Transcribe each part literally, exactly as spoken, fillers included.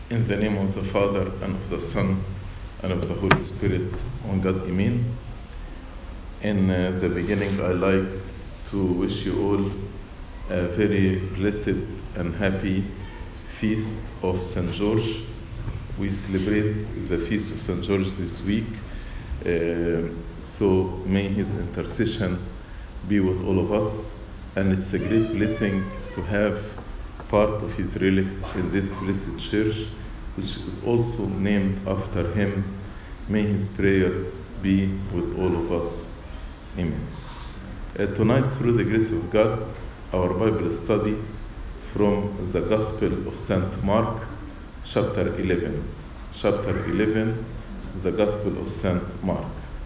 In the name of the Father, and of the Son, and of the Holy Spirit, one God, Amen. In uh, the beginning, I like to wish you all a very blessed and happy feast of Saint George. We celebrate the feast of Saint George this week, uh, so may his intercession be with all of us, and it's a great blessing to have part of his relics in this blessed church, which is also named after him. May his prayers be with all of us. Amen. Uh, tonight, through the grace of God, our Bible study from the Gospel of Saint Mark, chapter eleven. Chapter eleven, the Gospel of Saint Mark.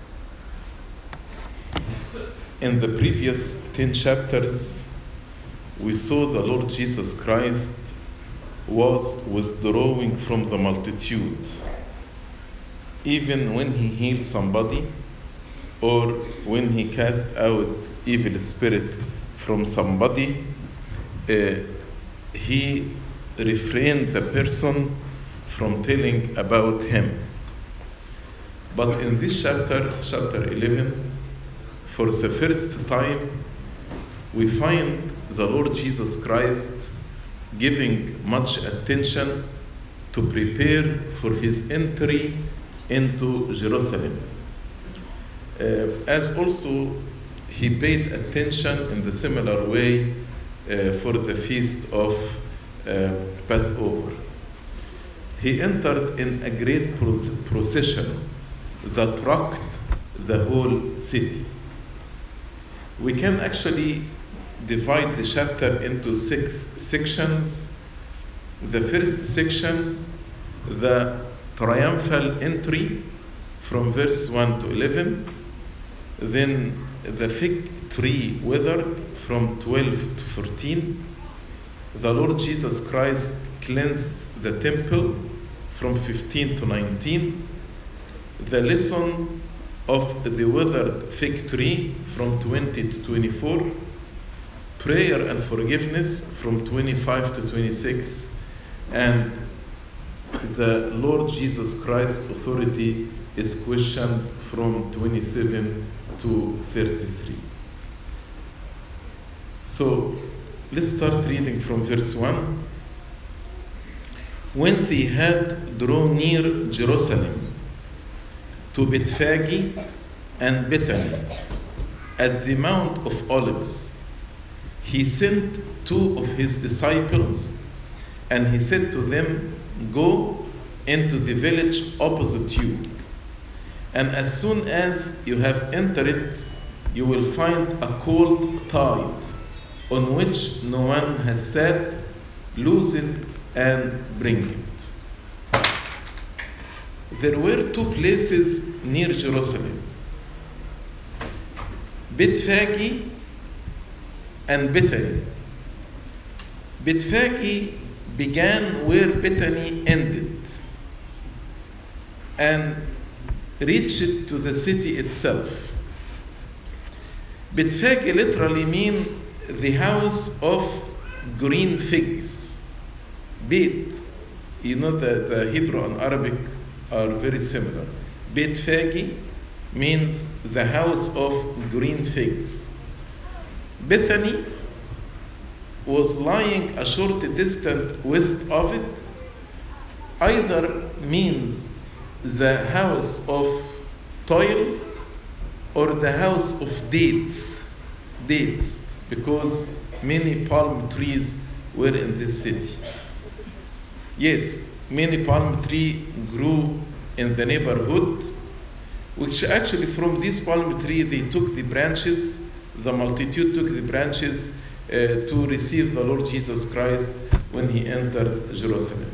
In the previous ten chapters, we saw the Lord Jesus Christ was withdrawing from the multitude. Even when he healed somebody, or when he cast out evil spirit from somebody, uh, he refrained the person from telling about him. But in this chapter, chapter eleven, for the first time, we find the Lord Jesus Christ giving much attention to prepare for his entry into Jerusalem. Uh, as also he paid attention in the similar way uh, for the feast of uh, Passover. He entered in a great procession that rocked the whole city. We can actually divide the chapter into six sections. The first section, the triumphal entry from verse one to eleven. Then the fig tree withered from twelve to fourteen. The Lord Jesus Christ cleansed the temple from fifteen to nineteen. The lesson of the withered fig tree from twenty to twenty-four. Prayer and forgiveness from twenty-five to twenty-six, and the Lord Jesus Christ's authority is questioned from twenty-seven to thirty-three. So let's start reading from verse one. When they had drawn near Jerusalem, to Bethphage and Bethany, at the Mount of Olives, he sent two of his disciples, and he said to them, "Go into the village opposite you, and as soon as you have entered it, you will find a colt tied, on which no one has sat. Loose it and bring it." There were two places near Jerusalem, Bethphage and Bethany. Bethphage began where Bethany ended and reached to the city itself. Bethphage literally means the house of green figs. Beth, you know the, the Hebrew and Arabic are very similar. Bethphage means the house of green figs. Bethany was lying a short distance west of it. Either means the house of toil or the house of dates, dates, because many palm trees were in this city. Yes, many palm trees grew in the neighborhood, which actually from this palm tree they took the branches. The multitude took the branches uh, to receive the Lord Jesus Christ when he entered Jerusalem.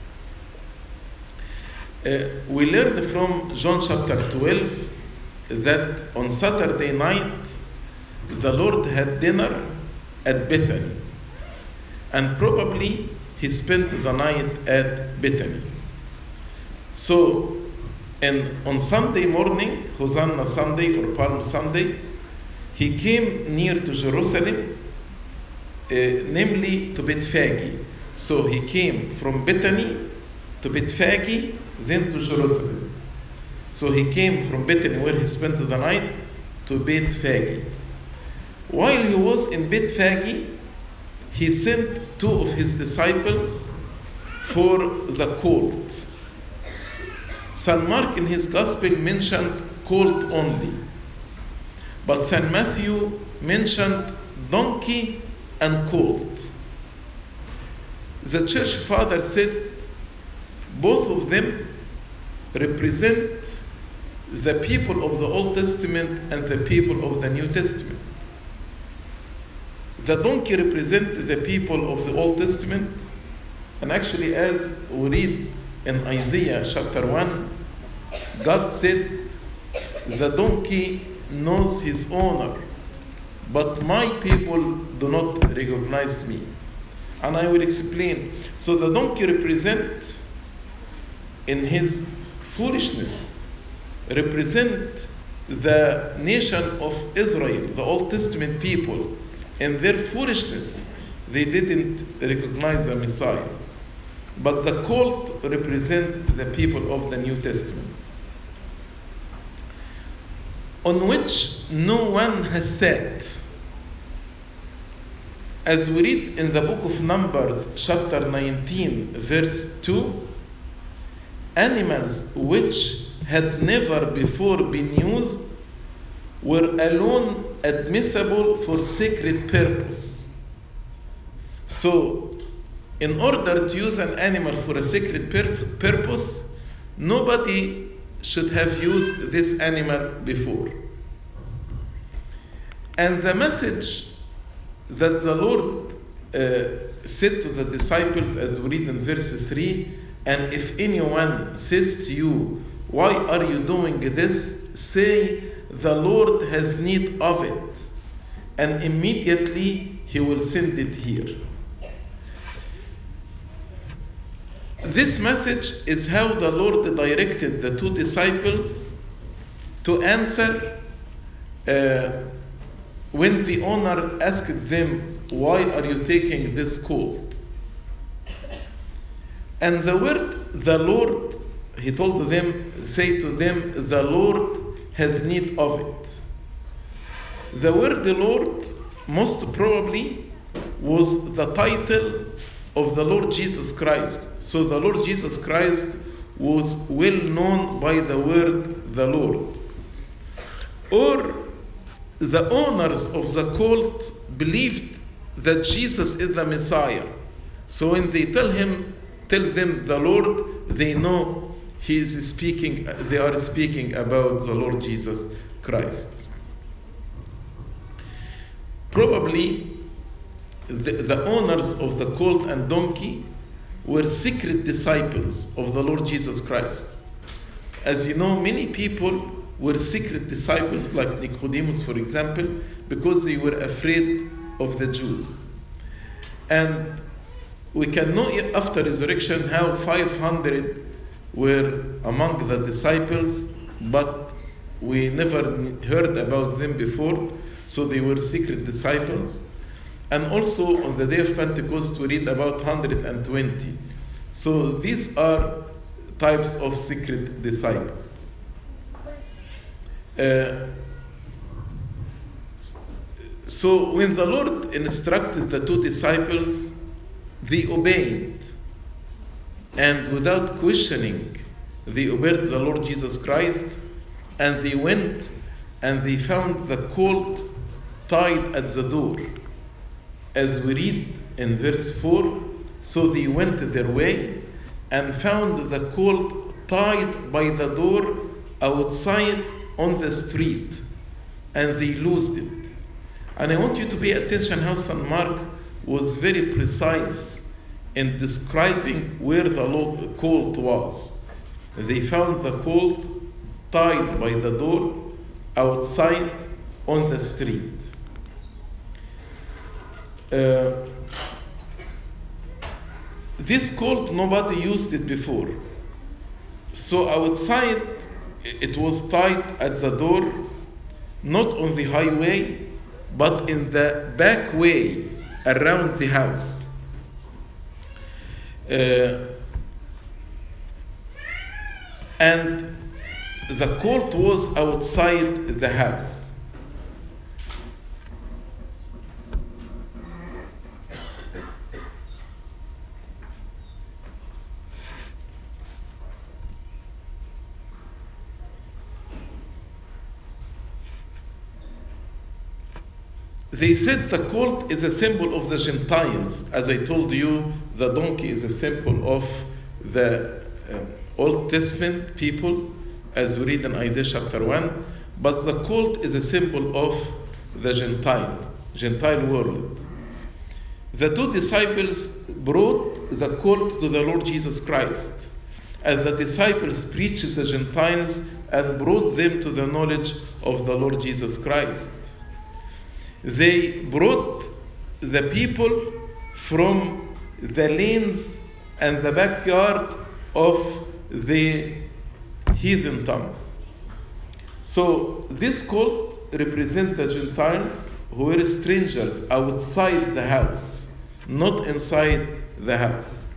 Uh, we learned from John chapter twelve that on Saturday night the Lord had dinner at Bethany, and probably he spent the night at Bethany. So, and on Sunday morning, Hosanna Sunday or Palm Sunday, he came near to Jerusalem, uh, namely to Bethphage. So he came from Bethany to Bethphage, then to Jerusalem. So he came from Bethany, where he spent the night, to Bethphage. While he was in Bethphage, he sent two of his disciples for the colt. Saint Mark in his gospel mentioned colt only, but Saint Matthew mentioned donkey and colt. The church father said both of them represent the people of the Old Testament and the people of the New Testament. The donkey represents the people of the Old Testament, and actually, as we read in Isaiah chapter one, God said, "The donkey knows his owner, but my people do not recognize me." And I will explain. So the donkey represents, in his foolishness, represent the nation of Israel, the Old Testament people. In their foolishness, they didn't recognize the Messiah. But the colt represent the people of the New Testament, on which no one has sat. As we read in the book of Numbers, chapter nineteen, verse two, animals which had never before been used were alone admissible for sacred purpose. So, in order to use an animal for a sacred pur- purpose, nobody should have used this animal before. And the message that the Lord uh, said to the disciples, as we read in verse three, "And if anyone says to you, 'Why are you doing this?' say, 'The Lord has need of it, and immediately he will send it here.'" This message is how the Lord directed the two disciples to answer uh, when the owner asked them, "Why are you taking this colt?" And the word "the Lord," he told them, say to them, "The Lord has need of it." The word "the Lord" most probably was the title of the Lord Jesus Christ. So the Lord Jesus Christ was well known by the word "the Lord." Or the owners of the colt believed that Jesus is the Messiah. So when they tell him, tell them "the Lord," they know he is speaking, they are speaking about the Lord Jesus Christ. Probably the, the owners of the colt and donkey were secret disciples of the Lord Jesus Christ. As you know, many people were secret disciples, like Nicodemus, for example, because they were afraid of the Jews. And we can know after resurrection how five hundred were among the disciples, but we never heard about them before, so they were secret disciples. And also on the day of Pentecost, we read about one hundred twenty. So these are types of secret disciples. Uh, so when the Lord instructed the two disciples, they obeyed. And without questioning, they obeyed the Lord Jesus Christ, and they went and they found the colt tied at the door. As we read in verse four, so they went their way and found the colt tied by the door outside on the street, and they loosed it. And I want you to pay attention how Saint Mark was very precise in describing where the colt was. They found the colt tied by the door outside on the street. Uh, this colt, nobody used it before. So outside, it was tied at the door, not on the highway, but in the back way around the house. Uh, and the colt was outside the house. They said the colt is a symbol of the Gentiles. As I told you, the donkey is a symbol of the uh, Old Testament people, as we read in Isaiah chapter one. But the colt is a symbol of the Gentile, Gentile world. The two disciples brought the colt to the Lord Jesus Christ, and the disciples preached the Gentiles and brought them to the knowledge of the Lord Jesus Christ. They brought the people from the lanes and the backyard of the heathen tongue. So this colt represents the Gentiles who were strangers outside the house, not inside the house.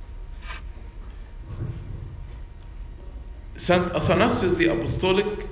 Saint Athanasius the Apostolic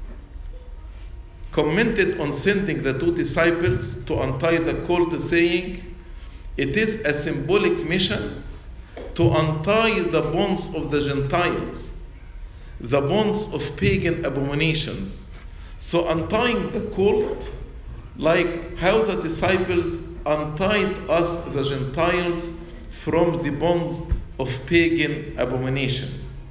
commented on sending the two disciples to untie the colt, saying, "It is a symbolic mission to untie the bonds of the Gentiles, the bonds of pagan abominations." So untying the colt, like how the disciples untied us, the Gentiles, from the bonds of pagan abomination.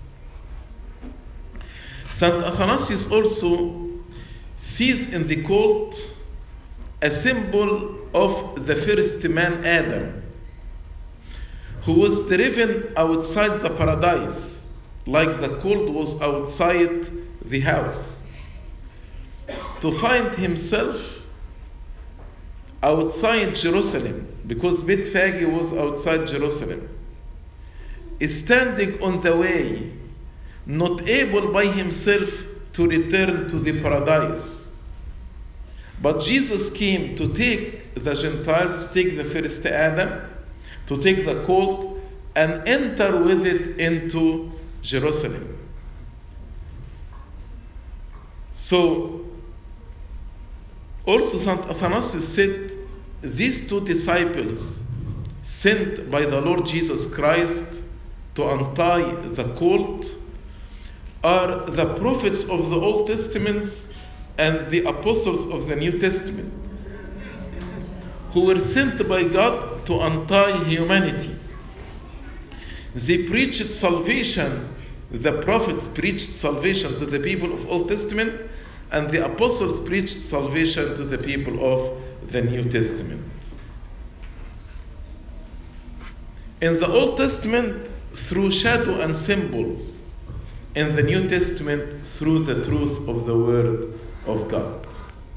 Saint Athanasius also sees in the colt a symbol of the first man, Adam, who was driven outside the paradise, like the colt was outside the house, to find himself outside Jerusalem, because Bethphage was outside Jerusalem, standing on the way, not able by himself to return to the paradise. But Jesus came to take the Gentiles, to take the first Adam, to take the colt, and enter with it into Jerusalem. So, also Saint Athanasius said, these two disciples sent by the Lord Jesus Christ to untie the colt are the prophets of the Old Testament and the apostles of the New Testament, who were sent by God to untie humanity. They preached salvation. The prophets preached salvation to the people of Old Testament, and the apostles preached salvation to the people of the New Testament. In the Old Testament, through shadow and symbols. In the New Testament, through the truth of the Word of God.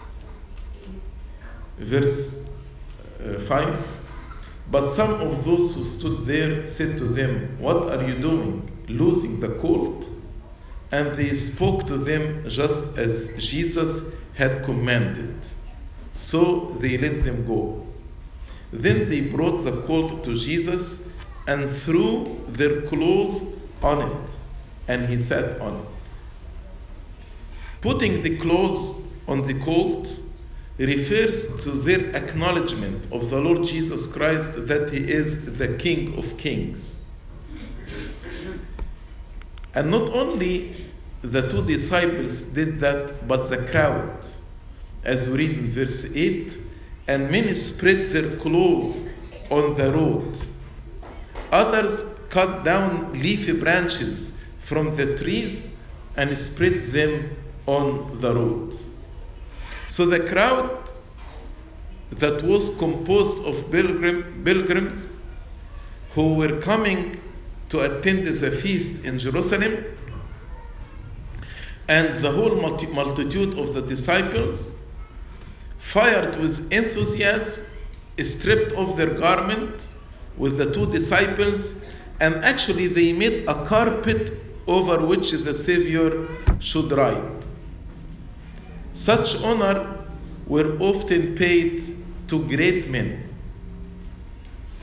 Verse uh, five. But some of those who stood there said to them, "What are you doing, loosing the colt?" And they spoke to them just as Jesus had commanded. So they let them go. Then they brought the colt to Jesus and threw their clothes on it, and he sat on it. Putting the clothes on the colt refers to their acknowledgement of the Lord Jesus Christ that he is the King of Kings. And not only the two disciples did that, but the crowd, as we read in verse eight, and many spread their clothes on the road. Others cut down leafy branches from the trees and spread them on the road. So the crowd that was composed of pilgrim, pilgrims who were coming to attend the feast in Jerusalem, and the whole multitude of the disciples, fired with enthusiasm, stripped off their garment with the two disciples, and actually they made a carpet over which the Savior should ride. Such honor were often paid to great men.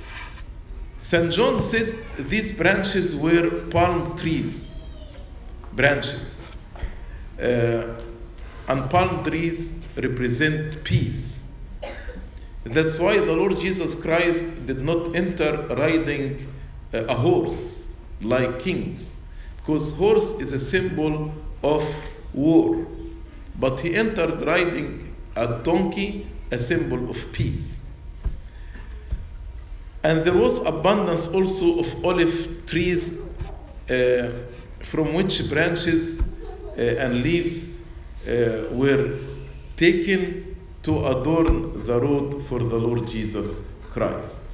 Saint John said these branches were palm trees, branches. Uh, and palm trees represent peace. That's why the Lord Jesus Christ did not enter riding uh, a horse like kings, because horse is a symbol of war. But he entered riding a donkey, a symbol of peace. And there was abundance also of olive trees, uh, from which branches uh, and leaves uh, were taken to adorn the road for the Lord Jesus Christ.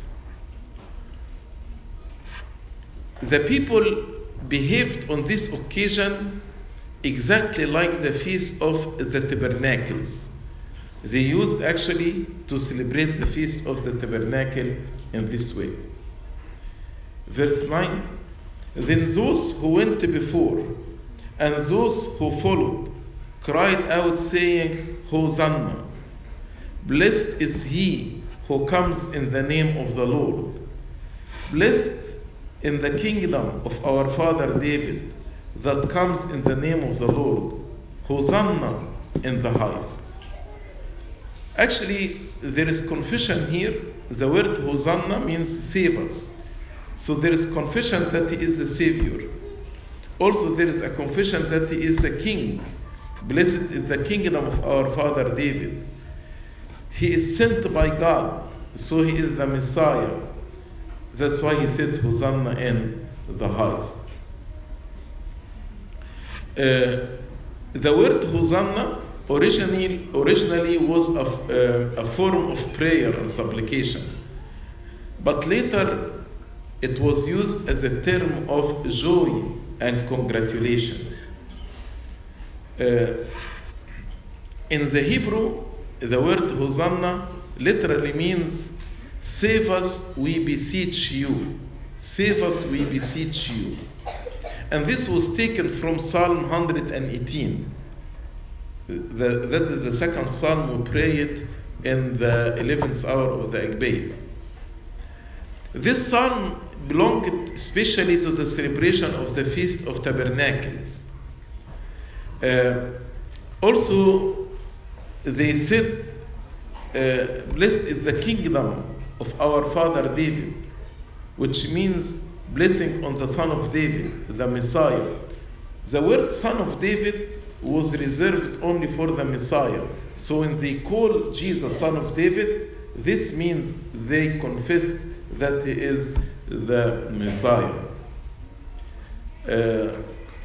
The people behaved on this occasion exactly like the Feast of the Tabernacles. They used actually to celebrate the Feast of the Tabernacle in this way. Verse nine, then those who went before and those who followed cried out, saying, Hosanna! Blessed is he who comes in the name of the Lord. Blessed in the kingdom of our father David, that comes in the name of the Lord. Hosanna in the highest. Actually, there is confusion here. The word Hosanna means save us. So there is confession that he is a savior. Also, there is a confession that he is a king. Blessed is the kingdom of our father David. He is sent by God, so he is the Messiah. That's why he said Hosanna in the highest. Uh, the word Hosanna originally, originally was a, uh, a form of prayer and supplication. But later it was used as a term of joy and congratulation. Uh, in the Hebrew, the word Hosanna literally means, save us, we beseech you. Save us, we beseech you. And this was taken from Psalm one hundred eighteen. The, that is the second psalm we pray it in the eleventh hour of the Agpeya. This psalm belonged especially to the celebration of the Feast of Tabernacles. Uh, also, they said, uh, blessed is the kingdom of our father David, which means blessing on the son of David, the Messiah. The word son of David was reserved only for the Messiah. So when they call Jesus son of David, this means they confess that he is the Messiah. Uh,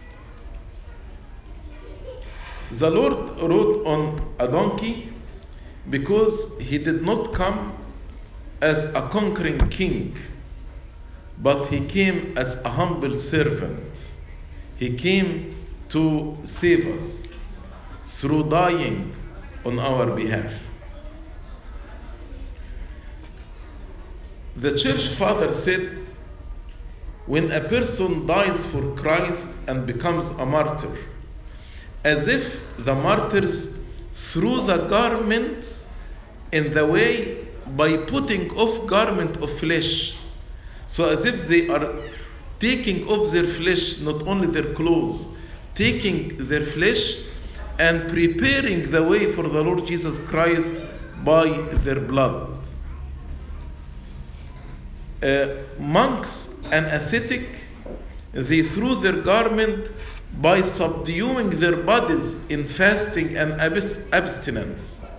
the Lord rode on a donkey because he did not come as a conquering king, but he came as a humble servant. He came to save us through dying on our behalf. The church father said, when a person dies for Christ and becomes a martyr, as if the martyrs threw the garments in the way by putting off garment of flesh. So as if they are taking off their flesh, not only their clothes, taking their flesh and preparing the way for the Lord Jesus Christ by their blood. Uh, monks and ascetic, they threw their garment by subduing their bodies in fasting and abstinence.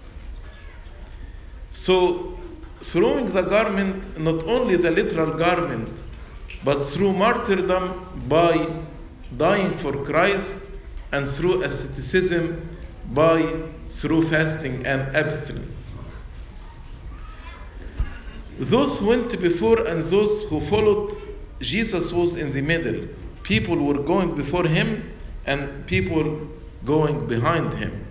So, throwing the garment, not only the literal garment, but through martyrdom by dying for Christ, and through asceticism by through fasting and abstinence. Those who went before and those who followed, Jesus was in the middle. People were going before him and people going behind him.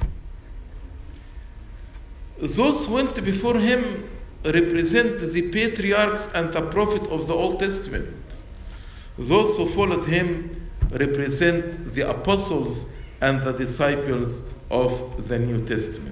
Those who went before him represent the patriarchs and the prophet of the Old Testament. Those who followed him represent the apostles and the disciples of the New Testament.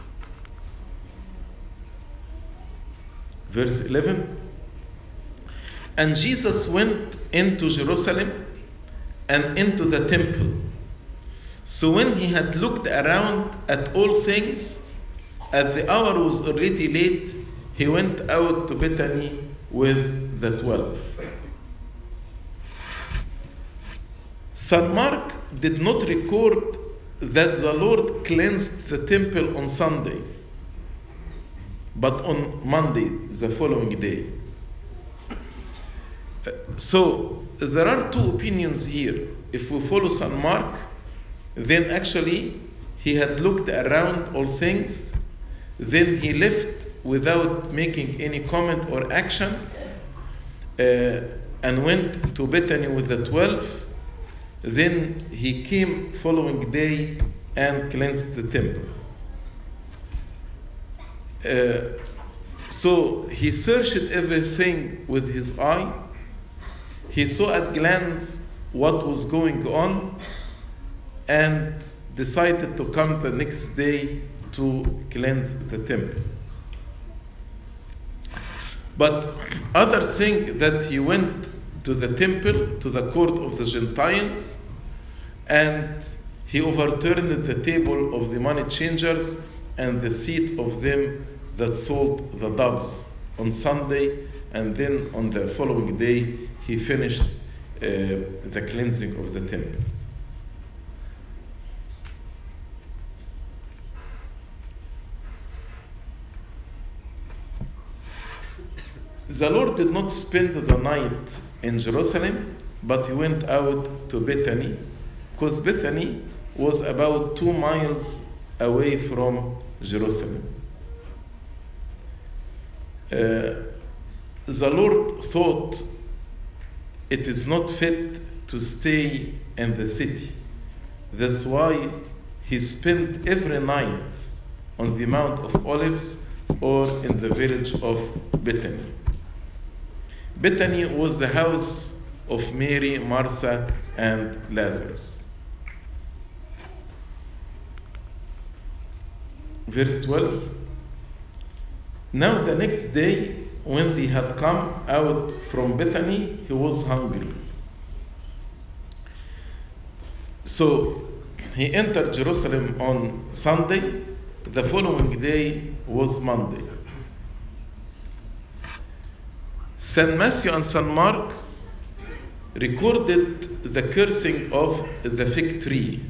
Verse eleven, and Jesus went into Jerusalem and into the temple. So when he had looked around at all things, as the hour was already late, he went out to Bethany with the twelve. Saint Mark did not record that the Lord cleansed the temple on Sunday, but on Monday, the following day. So there are two opinions here. If we follow Saint Mark, then actually he had looked around all things, then he left without making any comment or action, uh, and went to Bethany with the twelve. Then he came following day and cleansed the temple. Uh, so he searched everything with his eye. He saw at glance what was going on and decided to come the next day to cleanse the temple. But others think that he went to the temple, to the court of the Gentiles, and he overturned the table of the money changers and the seat of them that sold the doves on Sunday, and then on the following day he finished uh, the cleansing of the temple. The Lord did not spend the night in Jerusalem, but he went out to Bethany, because Bethany was about two miles away from Jerusalem. Uh, the Lord thought it is not fit to stay in the city. That's why he spent every night on the Mount of Olives or in the village of Bethany. Bethany was the house of Mary, Martha, and Lazarus. Verse twelve. Now the next day, when they had come out from Bethany, he was hungry. So he entered Jerusalem on Sunday. The following day was Monday. Saint Matthew and Saint Mark recorded the cursing of the fig tree.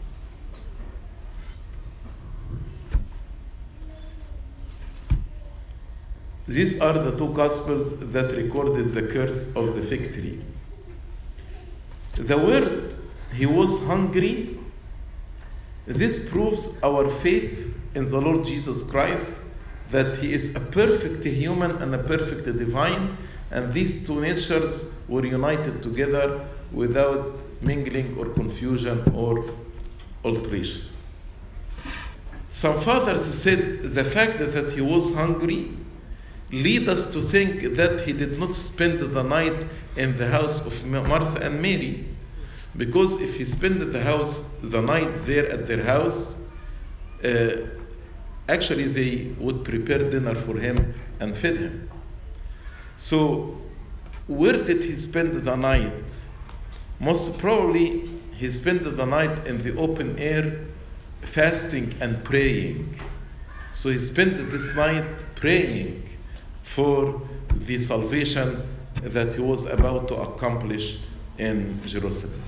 These are the two Gospels that recorded the curse of the fig tree. The word, he was hungry, this proves our faith in the Lord Jesus Christ, that he is a perfect human and a perfect divine, and these two natures were united together without mingling or confusion or alteration. Some fathers said the fact that he was hungry lead us to think that he did not spend the night in the house of Martha and Mary, because if he spent the house the night there at their house, uh, actually they would prepare dinner for him and feed him. So where did he spend the night? Most probably he spent the night in the open air, fasting and praying. So he spent this night praying for the salvation that he was about to accomplish in Jerusalem.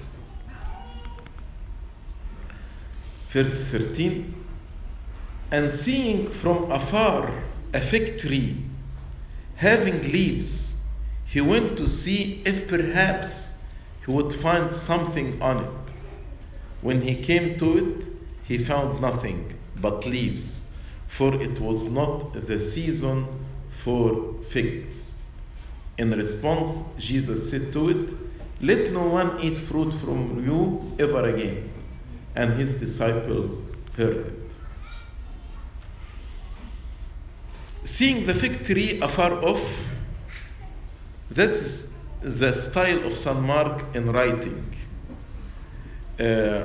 Verse thirteen. And seeing from afar a fig tree having leaves, he went to see if perhaps he would find something on it. When he came to it, he found nothing but leaves, for it was not the season for figs. In response, Jesus said to it, "Let no one eat fruit from you ever again." And his disciples heard it. Seeing the fig tree afar off, that's the style of Saint Mark in writing. Uh,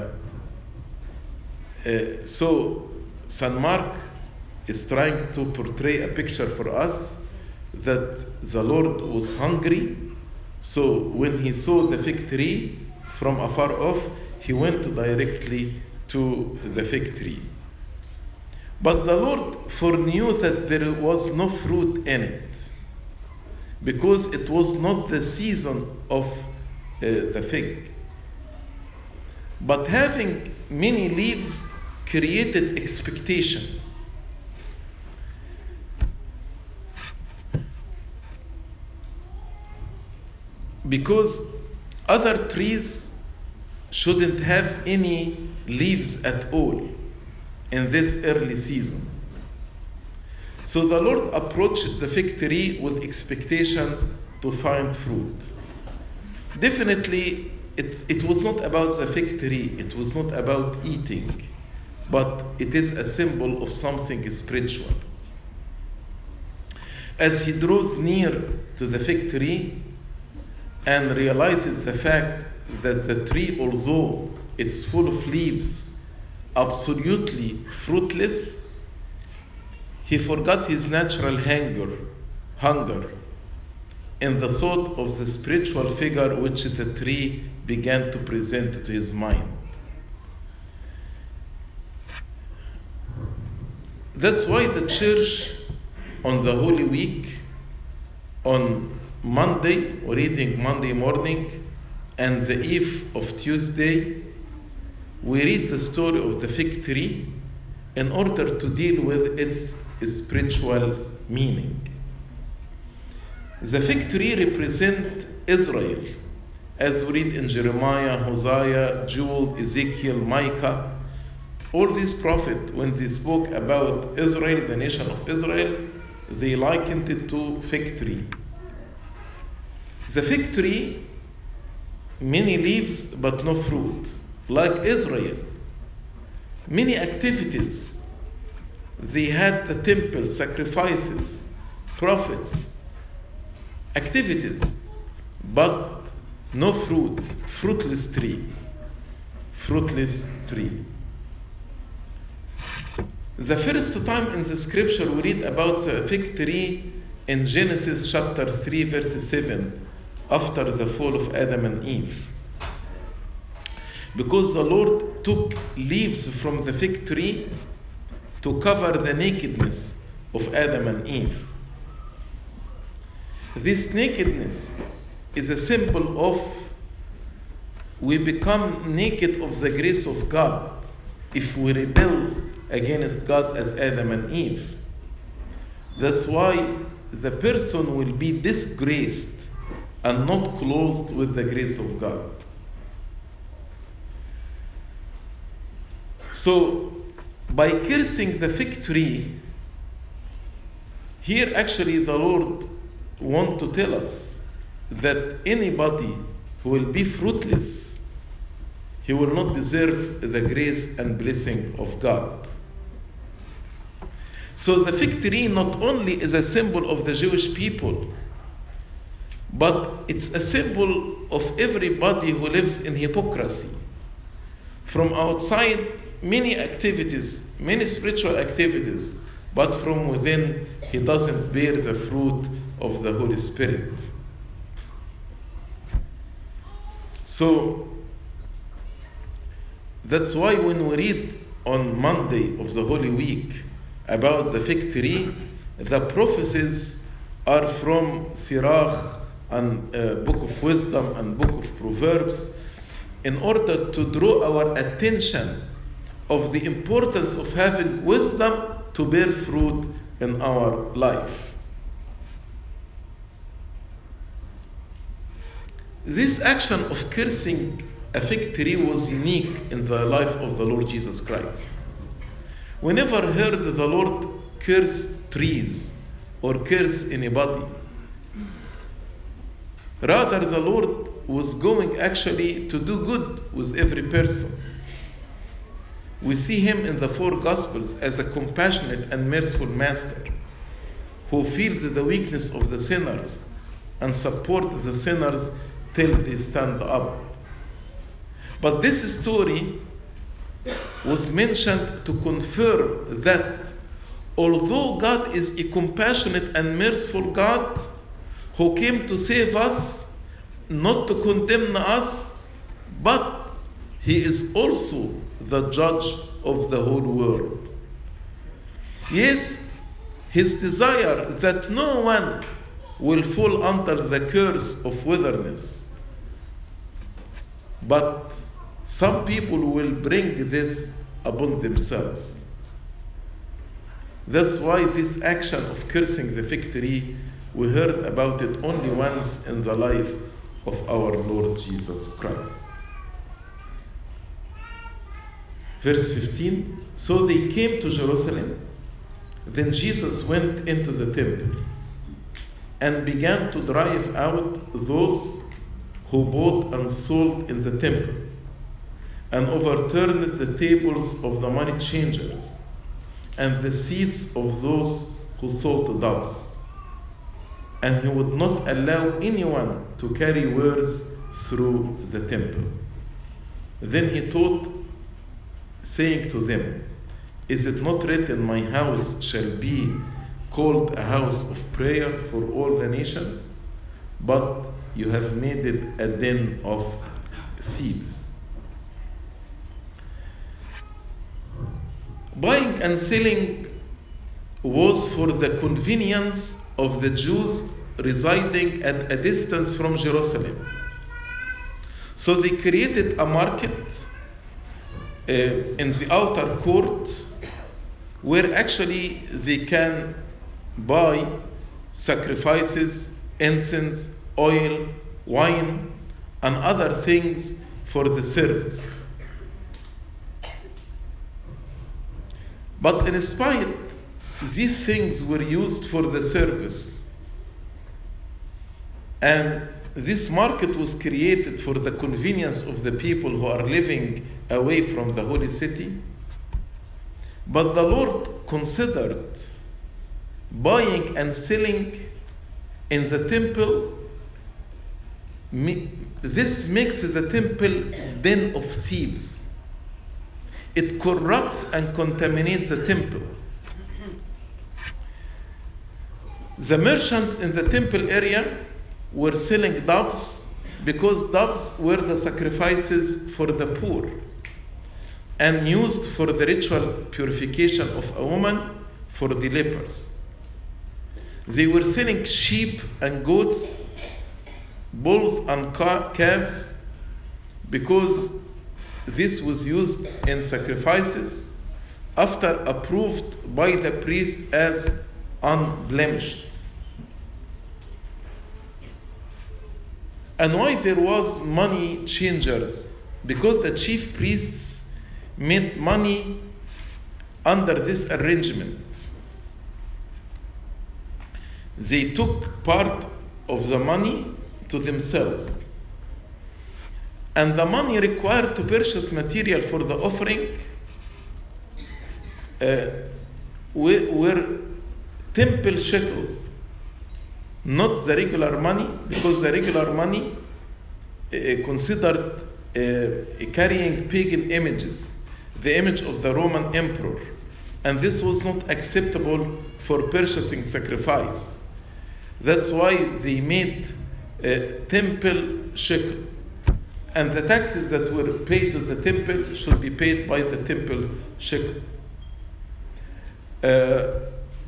uh, so Saint Mark is trying to portray a picture for us that the Lord was hungry. So when he saw the fig tree, from afar off, he went directly to the fig tree. But the Lord foreknew that there was no fruit in it, because it was not the season of uh, the fig. But having many leaves created expectation. Because other trees shouldn't have any leaves at all in this early season. So the Lord approached the fig tree with expectation to find fruit. Definitely, it, it was not about the fig tree, it was not about eating, but it is a symbol of something spiritual. As he draws near to the fig tree and realizes the fact that the tree, although it's full of leaves, absolutely fruitless, he forgot his natural hunger, hunger in the thought of the spiritual figure which the tree began to present to his mind. That's why the church on the Holy Week, on Monday, reading Monday morning, and the eve of Tuesday, we read the story of the fig tree in order to deal with its spiritual meaning. The fig tree represents Israel, as we read in Jeremiah, Hosea, Joel, Ezekiel, Micah. All these prophets, when they spoke about Israel, the nation of Israel, they likened it to fig tree. The fig tree, many leaves but no fruit, like Israel. Many activities. They had the temple, sacrifices, prophets, activities, but no fruit, fruitless tree, fruitless tree. The first time in the scripture we read about the fig tree in Genesis chapter three, verse seven, after the fall of Adam and Eve. Because the Lord took leaves from the fig tree to cover the nakedness of Adam and Eve. This nakedness is a symbol of we become naked of the grace of God if we rebel against God as Adam and Eve. That's why the person will be disgraced and not clothed with the grace of God. So, by cursing the fig tree, here actually the Lord wants to tell us that anybody who will be fruitless, he will not deserve the grace and blessing of God. So the fig tree not only is a symbol of the Jewish people, but it's a symbol of everybody who lives in hypocrisy. From outside, many activities, many spiritual activities, but from within, he doesn't bear the fruit of the Holy Spirit. So, that's why when we read on Monday of the Holy Week about the fig tree, the prophecies are from Sirach and uh, Book of Wisdom and Book of Proverbs, in order to draw our attention of the importance of having wisdom to bear fruit in our life. This action of cursing a fig tree was unique in the life of the Lord Jesus Christ. We never heard the Lord curse trees or curse anybody. Rather, the Lord was going actually to do good with every person. We see him in the four Gospels as a compassionate and merciful master who feels the weakness of the sinners and supports the sinners till they stand up. But this story was mentioned to confirm that although God is a compassionate and merciful God who came to save us, not to condemn us, but he is also the judge of the whole world. Yes, his desire that no one will fall under the curse of wilderness, but some people will bring this upon themselves. That's why this action of cursing the fig tree, we heard about it only once in the life of our Lord Jesus Christ. Verse fifteen, so they came to Jerusalem. Then Jesus went into the temple and began to drive out those who bought and sold in the temple, and overturned the tables of the money changers and the seats of those who sold doves. And he would not allow anyone to carry wares through the temple. Then he taught, saying to them, is it not written, my house shall be called a house of prayer for all the nations? But you have made it a den of thieves. Buying and selling was for the convenience of the Jews residing at a distance from Jerusalem. So they created a market uh, in the outer court where actually they can buy sacrifices, incense, oil, wine, and other things for the service. But in spite, these things were used for the service, and this market was created for the convenience of the people who are living away from the holy city. But the Lord considered buying and selling in the temple. This makes the temple den of thieves. It corrupts and contaminates the temple. The merchants in the temple area were selling doves because doves were the sacrifices for the poor and used for the ritual purification of a woman for the lepers. They were selling sheep and goats, bulls and calves, because this was used in sacrifices after approved by the priest as unblemished. And why there was money changers? Because the chief priests made money under this arrangement. They took part of the money to themselves. And the money required to purchase material for the offering uh, were, were temple shekels, not the regular money, because the regular money uh, considered uh, carrying pagan images, the image of the Roman emperor. And this was not acceptable for purchasing sacrifice. That's why they made a temple shekel. And the taxes that were paid to the temple should be paid by the temple shekel. Uh,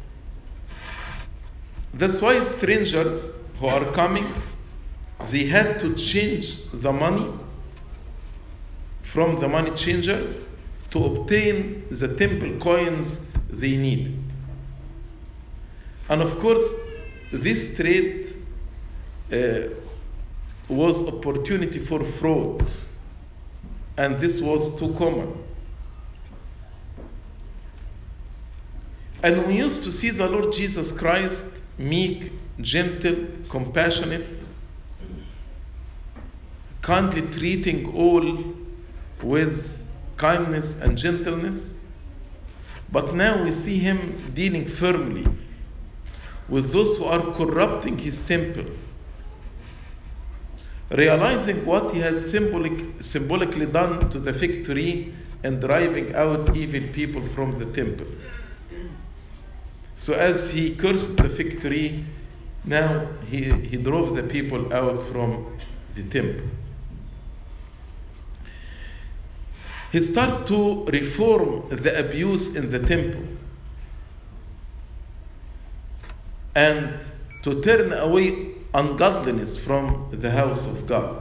that's why strangers who are coming, they had to change the money from the money changers to obtain the temple coins they needed. And of course, this trade uh, was opportunity for fraud, and this was too common. And we used to see the Lord Jesus Christ meek, gentle, compassionate, kindly treating all with kindness and gentleness. But now we see him dealing firmly with those who are corrupting his temple, realizing what he has symbolic, symbolically done to the fig tree and driving out evil people from the temple. So as he cursed the fig tree, now he, he drove the people out from the temple. He started to reform the abuse in the temple and to turn away ungodliness from the house of God.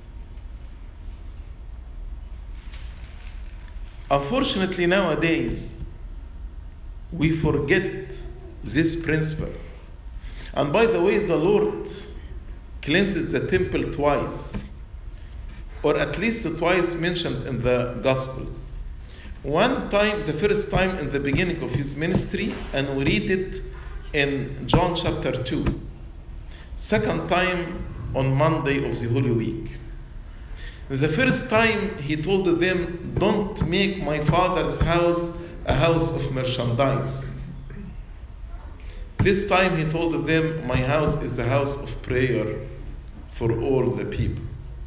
Unfortunately, nowadays, we forget this principle. And by the way, the Lord cleanses the temple twice, or at least twice mentioned in the Gospels. One time, the first time in the beginning of his ministry, and we read it in John chapter two. Second time on Monday of the Holy Week. The first time he told them, don't make my Father's house a house of merchandise. This time he told them, my house is a house of prayer for all the people.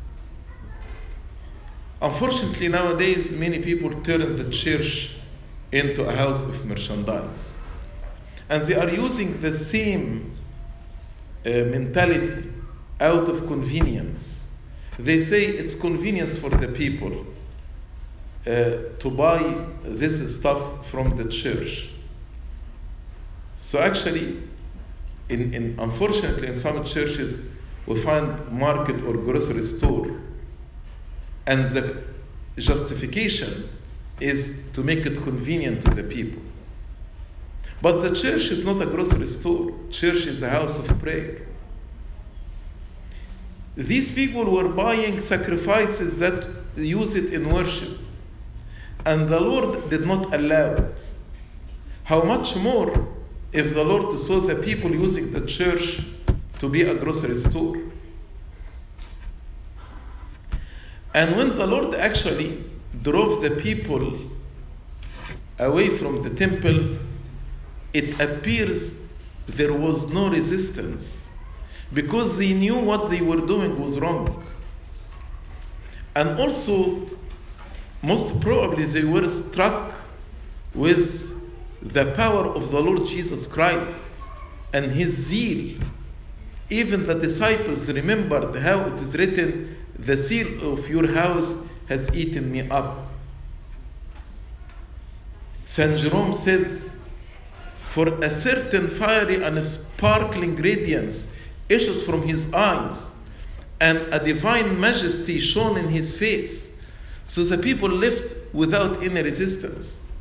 Unfortunately, nowadays, many people turn the church into a house of merchandise. And they are using the same uh, mentality out of convenience. They say it's convenience for the people uh, to buy this stuff from the church. So actually, in, in, unfortunately, in some churches, we find market or grocery store. And the justification is to make it convenient to the people. But the church is not a grocery store. Church is a house of prayer. These people were buying sacrifices that use it in worship. And the Lord did not allow it. How much more if the Lord saw the people using the church to be a grocery store? And when the Lord actually drove the people away from the temple, it appears there was no resistance, because they knew what they were doing was wrong. And also, most probably they were struck with the power of the Lord Jesus Christ and his zeal. Even the disciples remembered how it is written, the zeal of your house has eaten me up. Saint Jerome says, for a certain fiery and sparkling radiance issued from his eyes, and a divine majesty shone in his face, so the people lived without any resistance.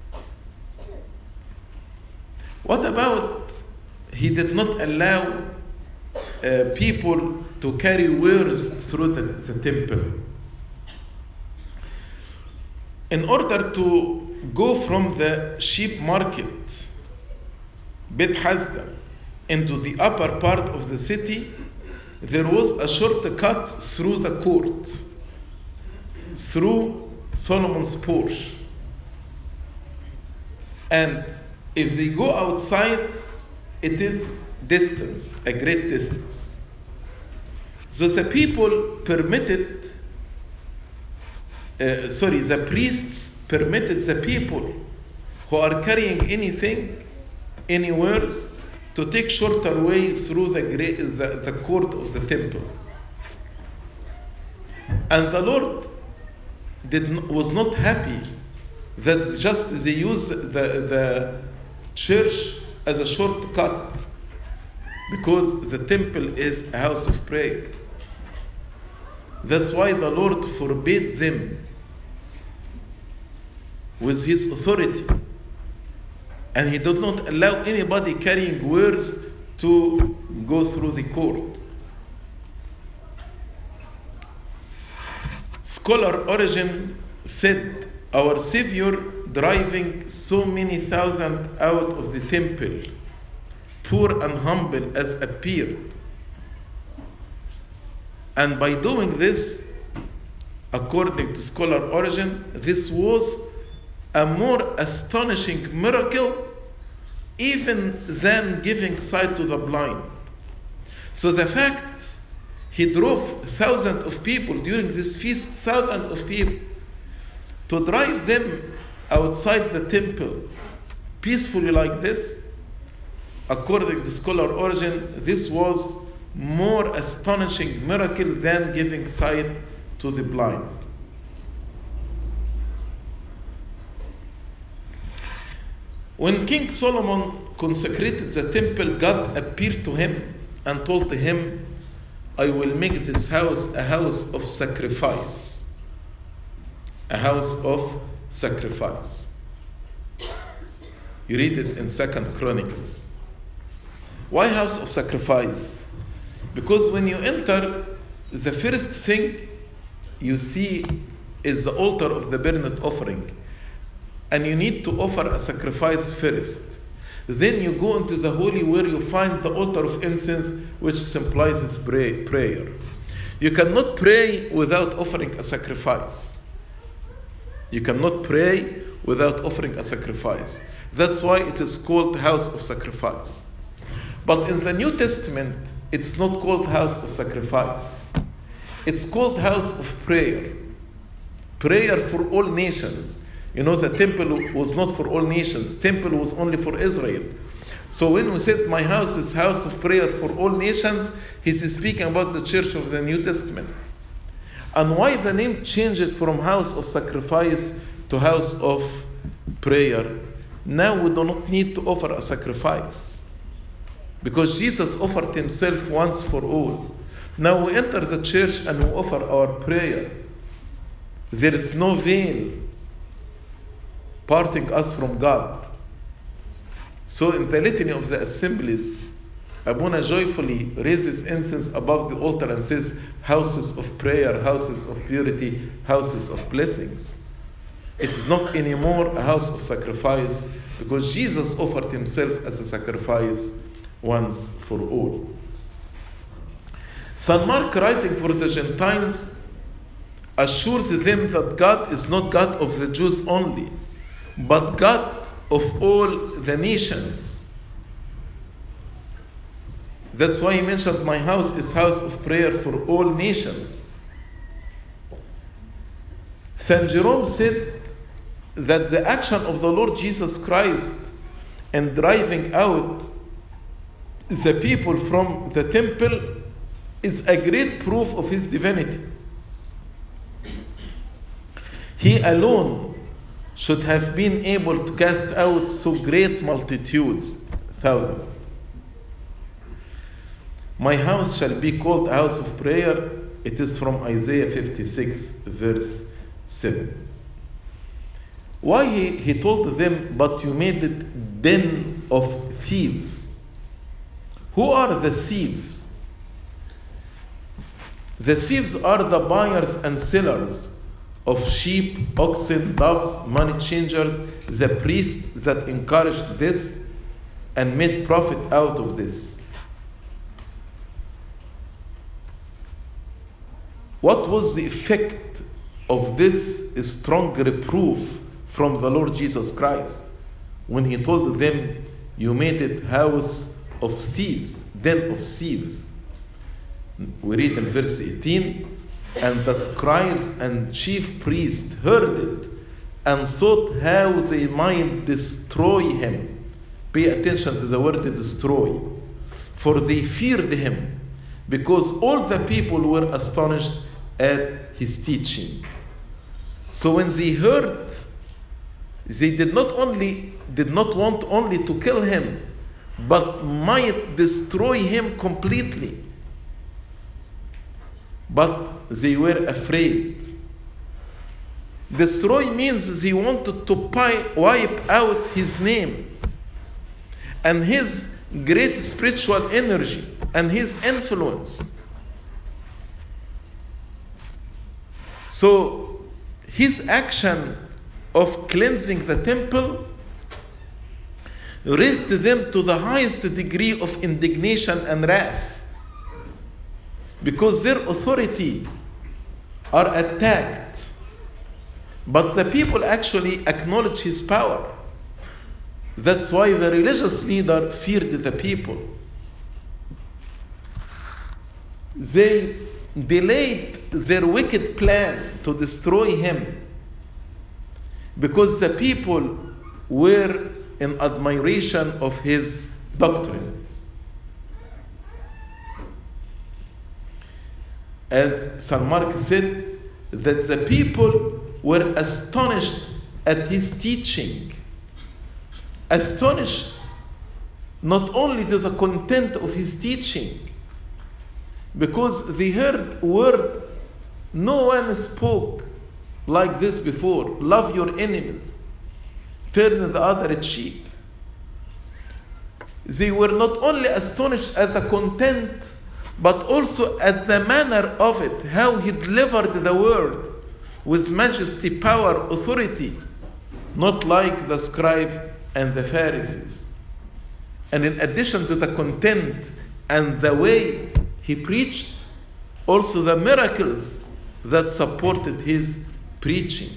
What about he did not allow uh, people to carry wares through the, the temple? In order to go from the sheep market, Beth Hasda, into the upper part of the city, there was a shortcut through the court, through Solomon's porch. And if they go outside, it is distance, a great distance. So the people permitted, uh, sorry, the priests permitted the people who are carrying anything, anywhere, to take shorter way through the, great, the, the court of the temple. And the Lord did not, was not happy that just they use the, the church as a shortcut, because the temple is a house of prayer. That's why the Lord forbade them with his authority. And he did not allow anybody carrying wares to go through the court. Scholar Origen said, our Savior, driving so many thousand out of the temple, poor and humble as appeared. And by doing this, according to Scholar Origen, this was a more astonishing miracle even than giving sight to the blind. So the fact he drove thousands of people during this feast, thousands of people, to drive them outside the temple peacefully like this, according to Scholar Origen, this was more astonishing miracle than giving sight to the blind. When King Solomon consecrated the temple, God appeared to him and told him, I will make this house a house of sacrifice. A house of sacrifice. You read it in Second Chronicles. Why house of sacrifice? Because when you enter, the first thing you see is the altar of the burnt offering. And you need to offer a sacrifice first. Then you go into the holy where you find the altar of incense, which symbolizes pray, prayer. You cannot pray without offering a sacrifice. You cannot pray without offering a sacrifice. That's why it is called house of sacrifice. But in the New Testament, it's not called house of sacrifice. It's called house of prayer. Prayer for all nations. You know, the temple was not for all nations. Temple was only for Israel. So when we said my house is house of prayer for all nations, he's speaking about the church of the New Testament. And why the name changed from house of sacrifice to house of prayer? Now we do not need to offer a sacrifice, because Jesus offered himself once for all. Now we enter the church and we offer our prayer. There is no veil parting us from God. So in the litany of the assemblies, Abuna joyfully raises incense above the altar and says, houses of prayer, houses of purity, houses of blessings. It is not anymore a house of sacrifice, because Jesus offered himself as a sacrifice once for all. Saint Mark, writing for the Gentiles, assures them that God is not God of the Jews only, but God of all the nations. That's why he mentioned, my house is house of prayer for all nations. Saint Jerome said that the action of the Lord Jesus Christ in driving out the people from the temple is a great proof of his divinity. He alone should have been able to cast out so great multitudes, thousands. My house shall be called a house of prayer. It is from Isaiah fifty-six, verse seven. Why he, he told them, but you made it den of thieves. Who are the thieves? The thieves are the buyers and sellers of sheep, oxen, doves, money changers, the priests that encouraged this and made profit out of this. What was the effect of this strong reproof from the Lord Jesus Christ when he told them, you made it house of thieves, den of thieves? We read in verse eighteen, and the scribes and chief priests heard it and thought how they might destroy him. Pay attention to the word destroy. For they feared him, because all the people were astonished at his teaching. So when they heard, they did not only did not want only to kill him, but might destroy him completely. But they were afraid. Destroy means they wanted to wipe out his name and his great spiritual energy and his influence. So his action of cleansing the temple raised them to the highest degree of indignation and wrath, because their authority are attacked, but the people actually acknowledge his power. That's why the religious leader feared the people. They delayed their wicked plan to destroy him, because the people were in admiration of his doctrine. As Saint Mark said, that the people were astonished at his teaching. astonished not only to the content of his teaching, because they heard a word no one spoke like this before: love your enemies, turn the other cheek. They were not only astonished at the content, but also at the manner of it, how he delivered the word with majesty, power, authority, not like the scribe and the Pharisees. And in addition to the content and the way he preached, also the miracles that supported his preaching.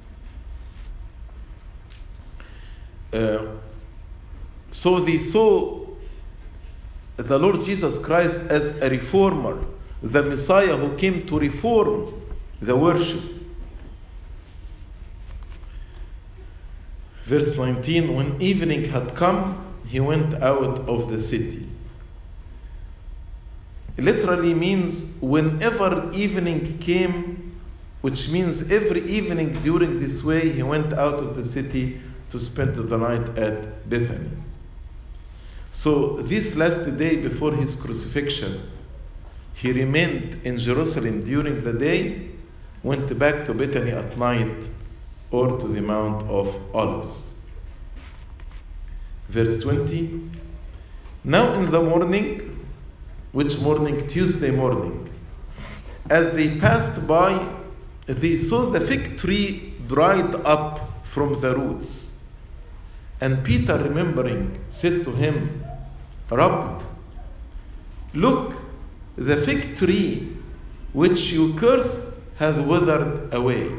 Uh, so they saw the Lord Jesus Christ as a reformer, the Messiah who came to reform the worship. Verse nineteen, when evening had come, he went out of the city. It literally means whenever evening came, which means every evening during this way, he went out of the city to spend the night at Bethany. So this last day before his crucifixion, he remained in Jerusalem during the day, went back to Bethany at night, or to the Mount of Olives. Verse twenty, now in the morning, which morning? Tuesday morning, as they passed by, they saw the fig tree dried up from the roots. And Peter, remembering, said to him, Rabbi, look, the fig tree which you cursed hath withered away.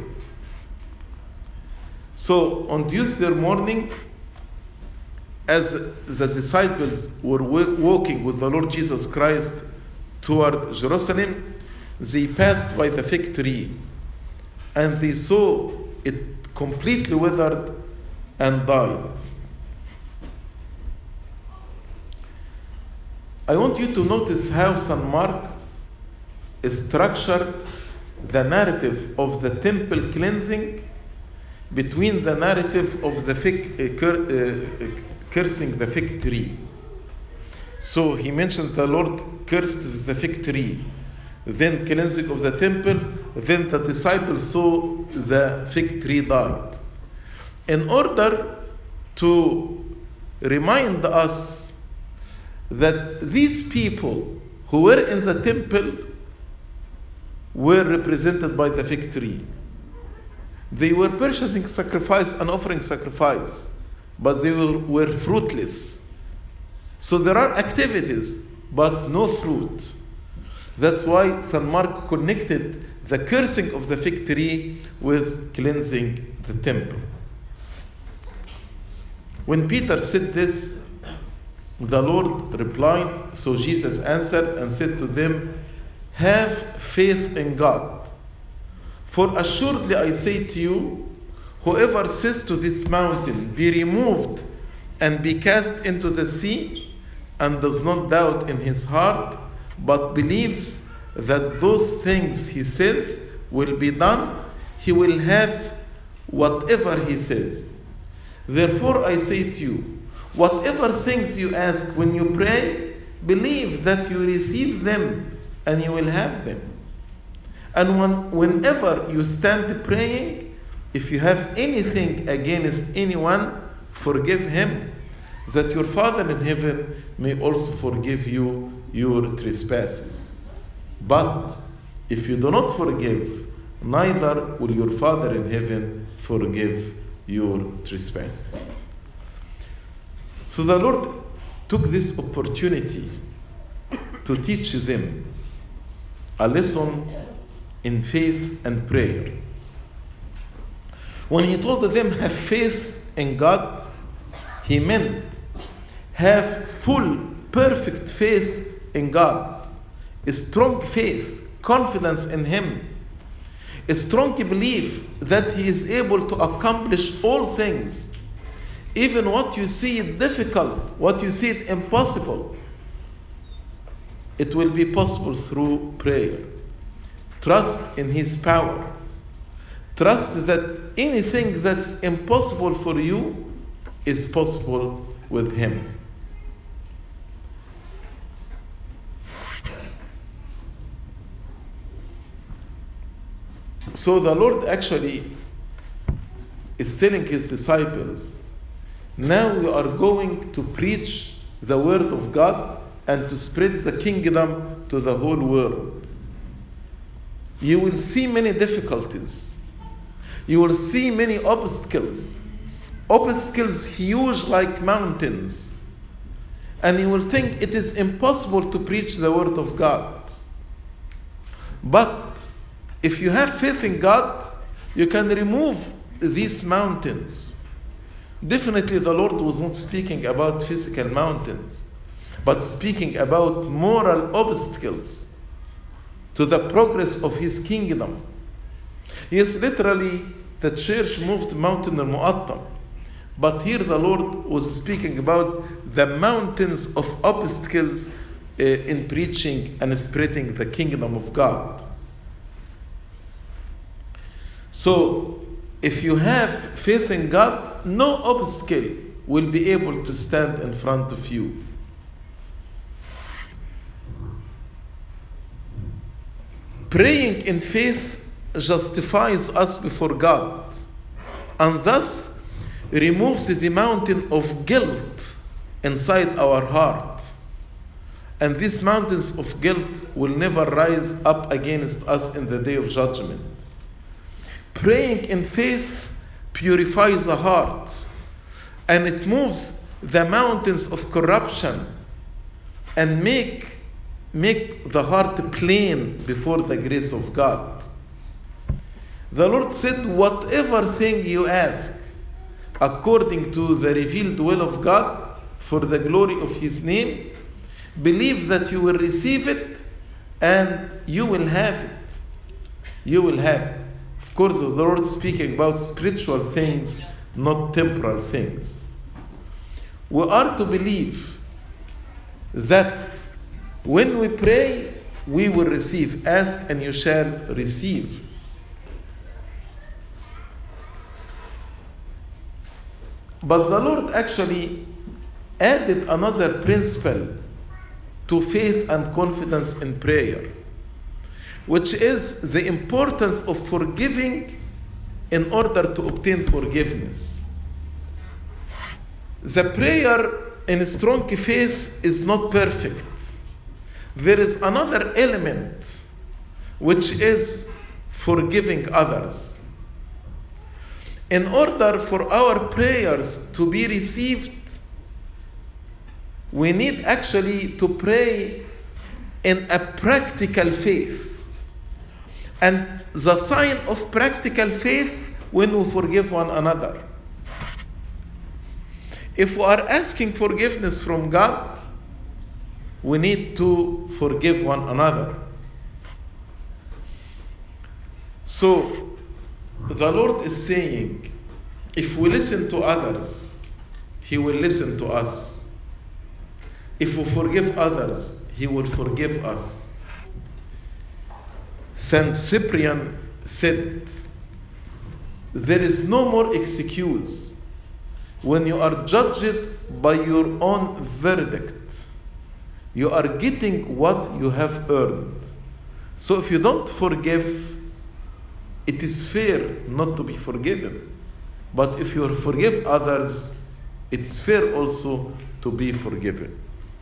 So on Tuesday morning, as the disciples were walking with the Lord Jesus Christ toward Jerusalem, they passed by the fig tree and they saw it completely withered and died. I want you to notice how Saint Mark structured the narrative of the temple cleansing between the narrative of the fig, uh, cur, uh, cursing the fig tree. So he mentioned the Lord cursed the fig tree, then cleansing of the temple, then the disciples saw the fig tree died. In order to remind us that these people who were in the temple were represented by the fig tree. They were purchasing sacrifice and offering sacrifice, but they were, were fruitless. So there are activities, but no fruit. That's why Saint Mark connected the cursing of the fig tree with cleansing the temple. When Peter said this, the Lord replied, so Jesus answered and said to them, have faith in God. For assuredly I say to you, whoever says to this mountain, be removed and be cast into the sea, and does not doubt in his heart, but believes that those things he says will be done, he will have whatever he says. Therefore I say to you, whatever things you ask when you pray, believe that you receive them and you will have them. And when, whenever you stand praying, if you have anything against anyone, forgive him, that your Father in heaven may also forgive you your trespasses. But if you do not forgive, neither will your Father in heaven forgive your trespasses. So the Lord took this opportunity to teach them a lesson in faith and prayer. When he told them, have faith in God, he meant have full, perfect faith in God, a strong faith, confidence in him, a strong belief that he is able to accomplish all things. Even what you see difficult, what you see impossible, it will be possible through prayer. Trust in his power. Trust that anything that's impossible for you, is possible with him. So the Lord actually is telling his disciples, now we are going to preach the word of God and to spread the kingdom to the whole world. You will see many difficulties. You will see many obstacles. Obstacles huge like mountains. And you will think it is impossible to preach the word of God. But if you have faith in God, you can remove these mountains. Definitely the Lord was not speaking about physical mountains, but speaking about moral obstacles to the progress of his kingdom. Yes, literally, the church moved mountain al-Mu'attam. But here the Lord was speaking about the mountains of obstacles uh, in preaching and spreading the kingdom of God. So, if you have faith in God, no obstacle will be able to stand in front of you. Praying in faith justifies us before God, and thus removes the mountain of guilt inside our heart. And these mountains of guilt will never rise up against us in the day of judgment. Praying in faith purifies the heart, and it moves the mountains of corruption and make, make the heart plain before the grace of God. The Lord said, whatever thing you ask, according to the revealed will of God, for the glory of his name, believe that you will receive it and you will have it. You will have it. Of course, the Lord is speaking about spiritual things, not temporal things. We are to believe that when we pray, we will receive. Ask and you shall receive. But the Lord actually added another principle to faith and confidence in prayer, which is the importance of forgiving in order to obtain forgiveness. The prayer in strong faith is not perfect. There is another element, which is forgiving others. In order for our prayers to be received, we need actually to pray in a practical faith. And the sign of practical faith when we forgive one another. If we are asking forgiveness from God, we need to forgive one another. So, the Lord is saying, if we listen to others, he will listen to us. If we forgive others, he will forgive us. Saint Cyprian said, there is no more excuse when you are judged by your own verdict. You are getting what you have earned. So if you don't forgive, it is fair not to be forgiven. But if you forgive others, it's fair also to be forgiven.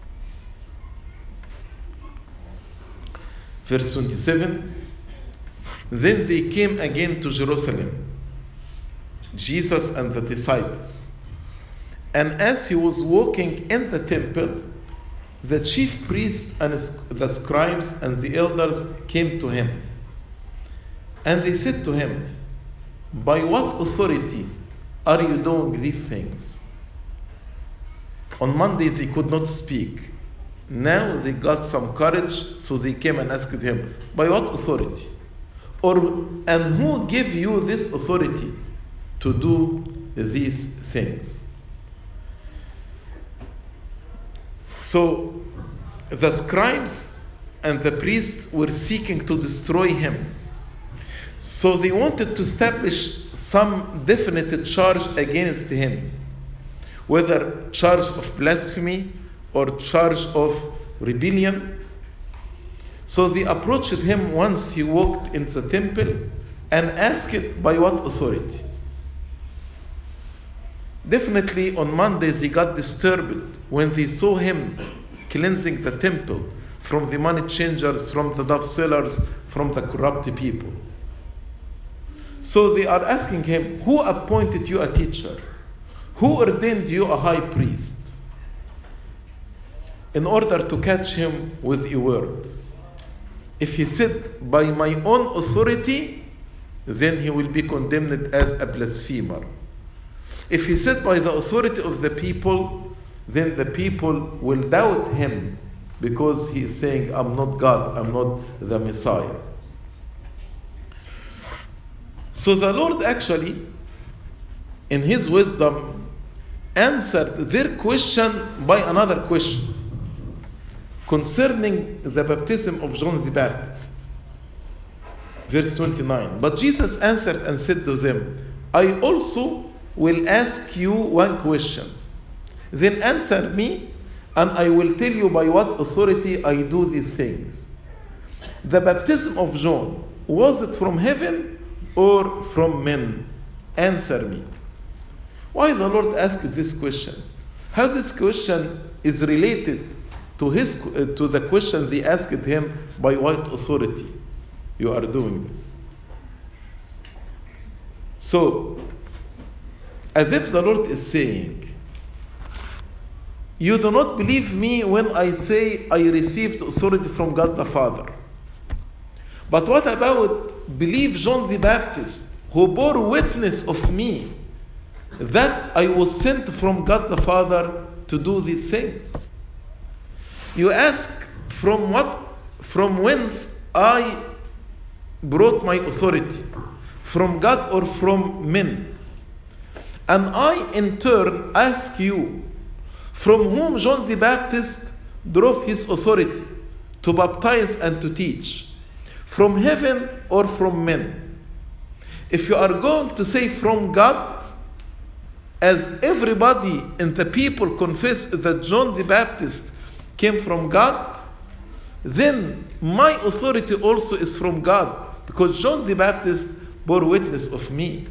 Verse twenty-seven, then they came again to Jerusalem, Jesus and the disciples. And as he was walking in the temple, the chief priests and the scribes and the elders came to him. And they said to him, by what authority are you doing these things? On Monday they could not speak. Now they got some courage, so they came and asked him, by what authority? Or, and who gave you this authority to do these things? So the scribes and the priests were seeking to destroy him. So they wanted to establish some definite charge against him. whether charge of blasphemy or charge of rebellion. So they approached him once he walked into the temple and asked by what authority. Definitely on Mondays they got disturbed when they saw him cleansing the temple from the money changers, from the dove sellers, from the corrupt people. So they are asking him, who appointed you a teacher? Who ordained you a high priest? In order to catch him with a word. If he said, by my own authority, then he will be condemned as a blasphemer. If he said by the authority of the people, then the people will doubt him because he is saying, I'm not God, I'm not the Messiah. So the Lord actually, in his wisdom, answered their question by another question concerning the baptism of John the Baptist. Verse twenty-nine. But Jesus answered and said to them, I also will ask you one question. Then answer me, and I will tell you by what authority I do these things. The baptism of John, was it from heaven or from men? Answer me. Why the Lord asked this question? How this question is related to his uh, to the question they asked him, by what authority you are doing this? So, as if the Lord is saying, you do not believe me when I say I received authority from God the Father. But what about believe John the Baptist, who bore witness of me that I was sent from God the Father to do these things? You ask from what, from whence I brought my authority, from God or from men? And I in turn ask you, from whom John the Baptist drove his authority to baptize and to teach? From heaven or from men? If you are going to say from God, as everybody in the people confess that John the Baptist came from God, then my authority also is from God, because John the Baptist bore witness of me.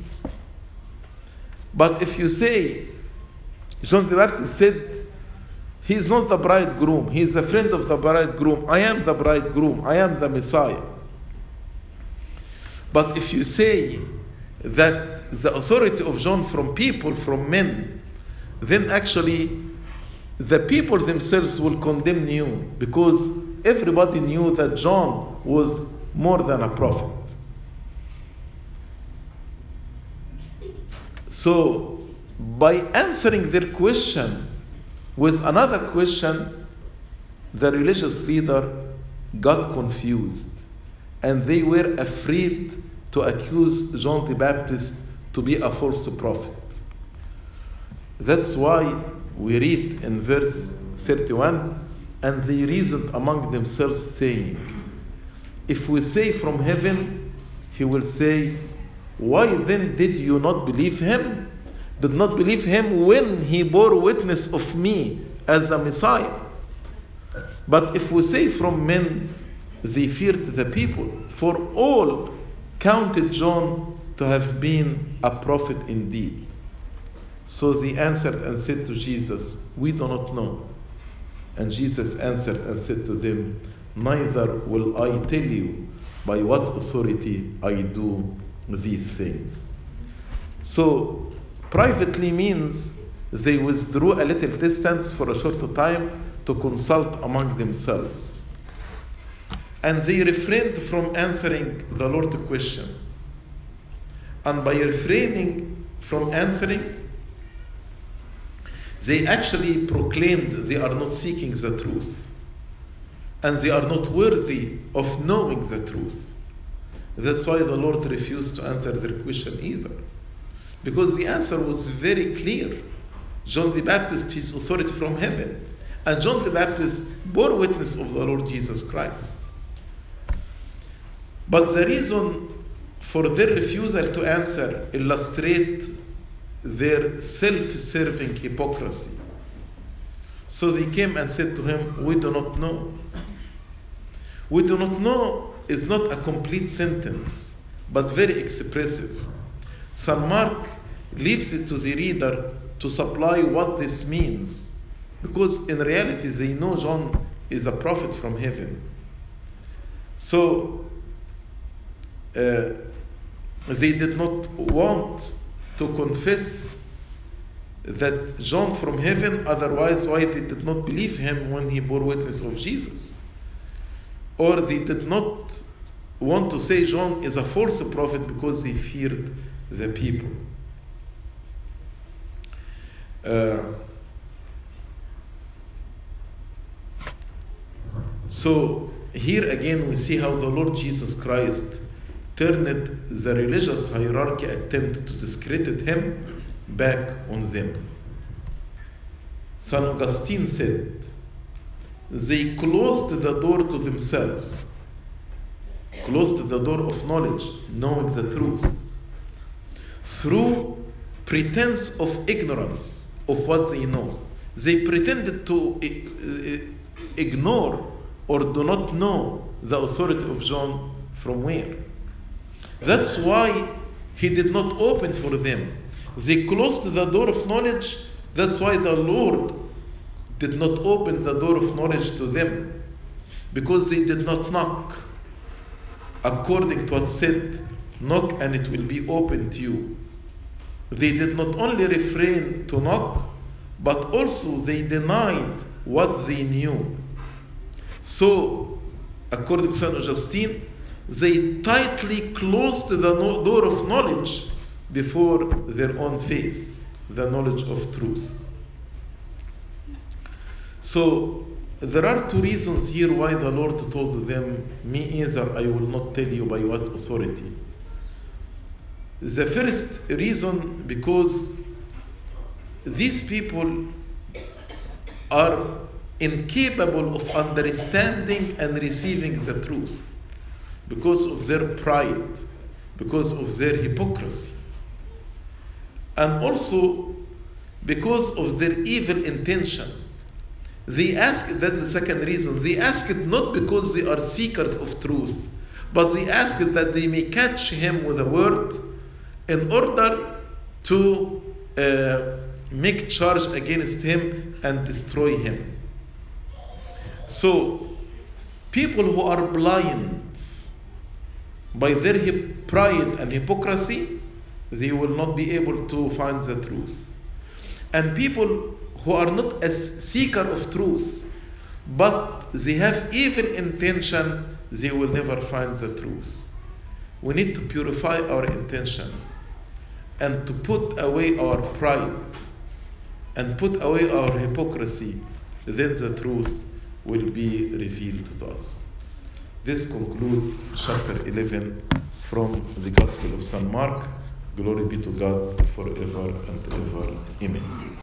But if you say, John the Baptist said, he is not the bridegroom, he is a friend of the bridegroom, I am the bridegroom, I am the Messiah. But if you say that the authority of John from people, from men, then actually the people themselves will condemn you, because everybody knew that John was more than a prophet. So, by answering their question with another question, the religious leader got confused, and they were afraid to accuse John the Baptist to be a false prophet. That's why we read in verse thirty-one, and they reasoned among themselves, saying, if we say from heaven, he will say, why then did you not believe him? Did not believe him when he bore witness of me as the Messiah. But if we say from men, they feared the people, for all counted John to have been a prophet indeed. So they answered and said to Jesus, we do not know. And Jesus answered and said to them, neither will I tell you by what authority I do these things. So, privately means they withdrew a little distance for a short time to consult among themselves. And they refrained from answering the Lord's question. And by refraining from answering, they actually proclaimed they are not seeking the truth. And they are not worthy of knowing the truth. That's why the Lord refused to answer their question either. Because the answer was very clear. John the Baptist, his authority from heaven. And John the Baptist bore witness of the Lord Jesus Christ. But the reason for their refusal to answer illustrate their self-serving hypocrisy. So they came and said to him, we do not know. We do not know is not a complete sentence, but very expressive. Saint Mark leaves it to the reader to supply what this means, because in reality they know John is a prophet from heaven. So uh, they did not want to confess that John from heaven, otherwise why they did not believe him when he bore witness of Jesus. Or they did not want to say John is a false prophet because they feared the people. Uh, so here again we see how the Lord Jesus Christ turned the religious hierarchy attempt to discredit him back on them. Saint Augustine said, they closed the door to themselves, closed the door of knowledge, knowing the truth, through pretense of ignorance of what they know. They pretended to ignore or do not know the authority of John from where. That's why he did not open for them. They closed the door of knowledge. That's why the Lord did not open the door of knowledge to them, because they did not knock. According to what said, knock and it will be open to you. They did not only refrain to knock, but also they denied what they knew. So, according to Saint Augustine, they tightly closed the door of knowledge before their own face, the knowledge of truth. So, there are two reasons here why the Lord told them, me either I will not tell you by what authority. The first reason, because these people are incapable of understanding and receiving the truth because of their pride, because of their hypocrisy, and also because of their evil intention. They ask, that's the second reason, they ask it not because they are seekers of truth, but they ask it that they may catch him with a word in order to uh, make charge against him and destroy him. So, people who are blind by their pride and hypocrisy, they will not be able to find the truth. And people who are not a seeker of truth, but they have evil intention, they will never find the truth. We need to purify our intention and to put away our pride and put away our hypocrisy. Then the truth will be revealed to us. This concludes chapter eleven from the Gospel of Saint Mark. Glory be to God forever and ever. Amen.